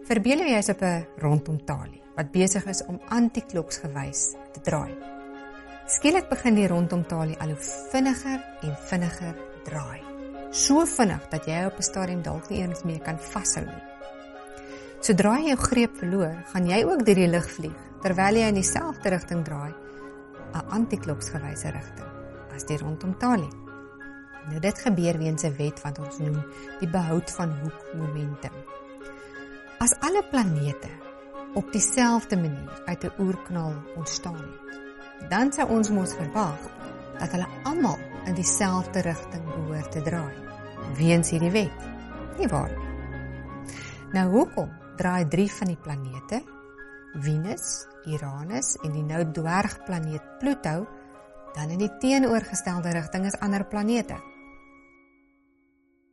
Verbeel jy is op 'n rondomtalie, wat besig is om antikloksgewys te draai. Skielik begin die rondomtalie al hoe vinniger en vinniger draai. So vinnig, dat jy op 'n stadium dalk nie eens meer kan vashou nie. Sodra jy jou greep verloor, gaan jy ook deur die lug vlieg, terwyl jy in dieselfde rigting draai, 'n antikloksgewyse rigting, as die rondomtalie. Nou dit gebeur weens 'n wet wat ons noem die behoud van hoekmomentum. As alle planete op dieselfde manier uit 'n oerknal ontstaan het, dan sou ons mos verwag dat hulle almal in dieselfde rigting behoort te draai, weens hierdie wet, nie waar nie? Nou hoekom draai 3 van die planete, Venus, Uranus en die nou dwergplaneet Pluto, dan in die teenoorgestelde rigting as ander planete?